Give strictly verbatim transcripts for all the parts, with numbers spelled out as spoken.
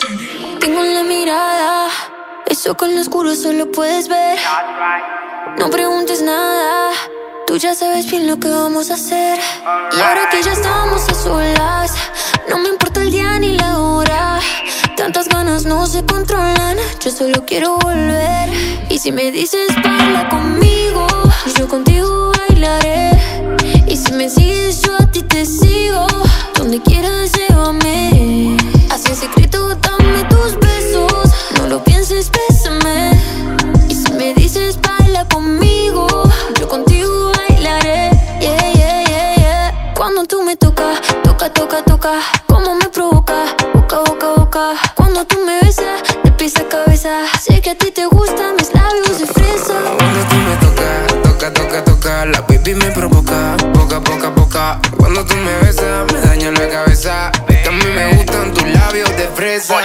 Tengo en la mirada, eso con lo oscuro solo puedes ver. No preguntes nada, tú ya sabes bien lo que vamos a hacer. Y ahora que ya estamos a solas, no me importa el día ni la hora. Tantas ganas no se controlan, yo solo quiero volver. Y si me dices baila conmigo, yo contigo bailaré. Y si me sigues yo a ti te sigo, donde quieras llévame. Así en secreto dame tus besos, no lo pienses, bésame. Y si me dices baila conmigo, yo contigo bailaré. Yeah, yeah, yeah, yeah. Cuando tú me tocas, toca, toca, toca, como me provoca, boca, boca, boca. Cuando tú me besas, de pies a cabeza, sé que a ti te gustan mis labios de fresa. Cuando tú me tocas, toca, toca, toca, la baby me provoca, boca, boca, boca. Cuando tú me besas, me daña la cabeza. Es que a mí me gustan tus labios de fresa.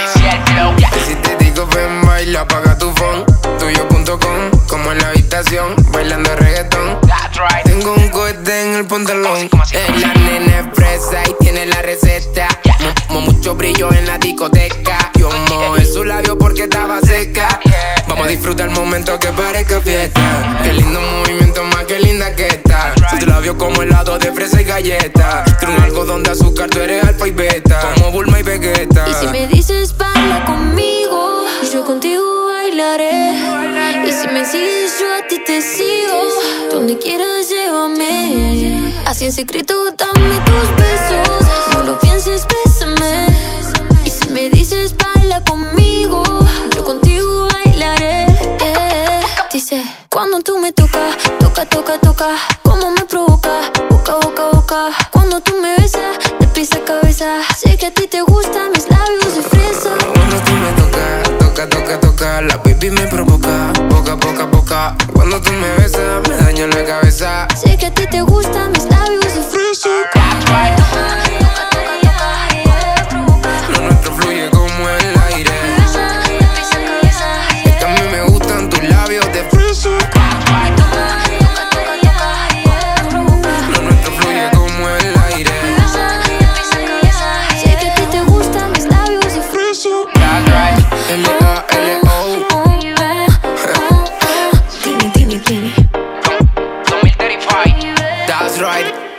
Y si te digo ven, baila, apaga tu phone, tuyo punto com, como en la habitación, bailando reggaetón. Tengo un cohete en el pantalón, es la nena es fresa y tiene la receta. Mo, mo, mucho brillo en la discoteca. Yo mojé su labio porque estaba seca. Vamos a disfrutar el momento que parezca fiesta. Qué lindo movimiento, más que linda que está. Tu labio como helado de fresa y galleta. Tiene un algodón de azúcar, tú eres alfa y beta, como Bulma y Vegeta. Y si me dices baila conmigo, yo contigo bailaré. Y si me sigues yo a ti te sigo, donde quieras llévame. Así en secreto dame tus besos, no lo pienses, bésame. Y si me dices baila conmigo, yo contigo bailaré. Yeah. Dice, cuando tú me tocas, toca, toca, toca, como me provoca, boca, boca, boca. Cuando tú me besas, de pies a cabeza, sé que a ti te gustan mis labios de fresa. Cuando tú me tocas, toca, toca, toca, la baby me provoca, boca, boca, boca. Cuando tú me besas, me daña la cabeza. Sé que a ti te gustan mis labios de fresa. Lo nuestro fluye como el aire. Es que a mí me gustan tus labios de fresa. Lo nuestro fluye como el aire. Sé que a ti te gustan mis labios de fresa. L A L O. Tiene, tiene, tiene. That's right.